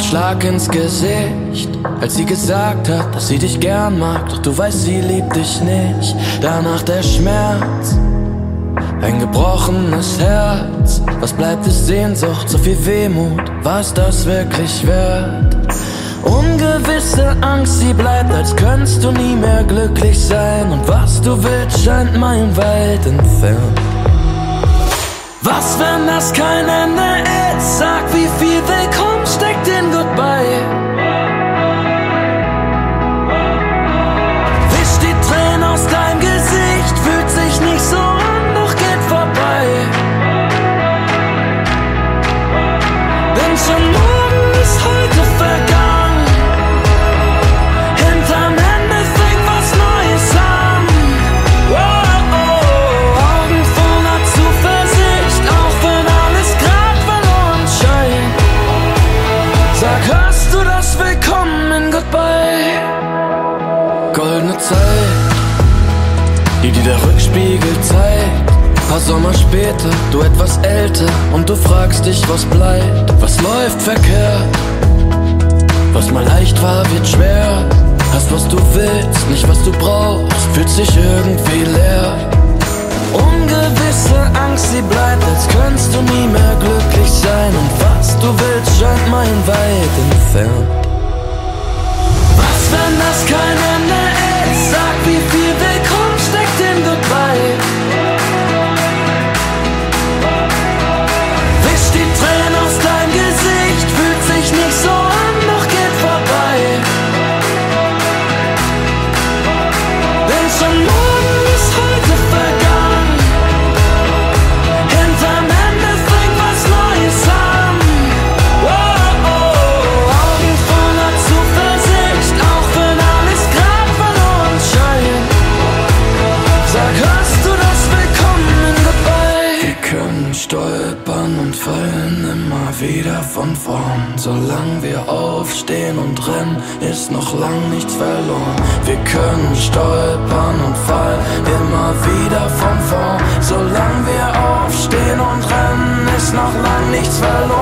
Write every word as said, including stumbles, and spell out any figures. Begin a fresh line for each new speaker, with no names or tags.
Schlag ins Gesicht, als sie gesagt hat, dass sie dich gern mag, doch du weißt, sie liebt dich nicht. Danach der Schmerz, ein gebrochenes Herz. Was bleibt, ist Sehnsucht, so viel Wehmut, was das wirklich wert? Ungewisse Angst, sie bleibt, als könntest du nie mehr glücklich sein. Und was du willst, scheint meilenweit entfernt. Was, wenn das kein Ende ist? Sag, wie viel Willkommen steckt in Goodbye? Wisch die Tränen aus deinem Gesicht, fühlt sich nicht so an, doch geht vorbei. Denn schon morgen ist heute vergangen. Hinterm Ende fängt was Neues an. Oh, oh, Augen voller Zuversicht, auch wenn alles grad verloren scheint. Sag, hörst du das Willkommen in Goodbye? Goldene Zeit, die dir der Rückspiegel zeigt. Paar Sommer später, du etwas älter, und du fragst dich, was bleibt. Was läuft verkehrt? Was mal leicht war, wird schwer. Hast, was du willst, nicht was du brauchst, fühlt sich irgendwie leer. Ungewisse Angst, sie bleibt, als könntest du nie mehr glücklich sein. Und was du willst, scheint meilenweit entfernt. Was, wenn das kein Ende ist? Sag, wie viel Willkommen steckt in Goodbye? Wisch die Tränen aus deinem Gesicht, fühlt sich nicht so an, doch geht vorbei. Denn schon morgen ist heute vergangen. Hinterm Ende fängt was Neues an. Oh, oh, Augen voller Zuversicht, auch wenn alles grad verloren scheint. Sag, hörst du das Willkommen in Goodbye? Wir können stolpern und fallen immer wieder von vorn. Solange wir aufstehen und rennen, ist noch lang nichts verloren. Wir können stolpern und fallen immer wieder von vorn. Solange wir aufstehen und rennen, ist noch lang nichts verloren.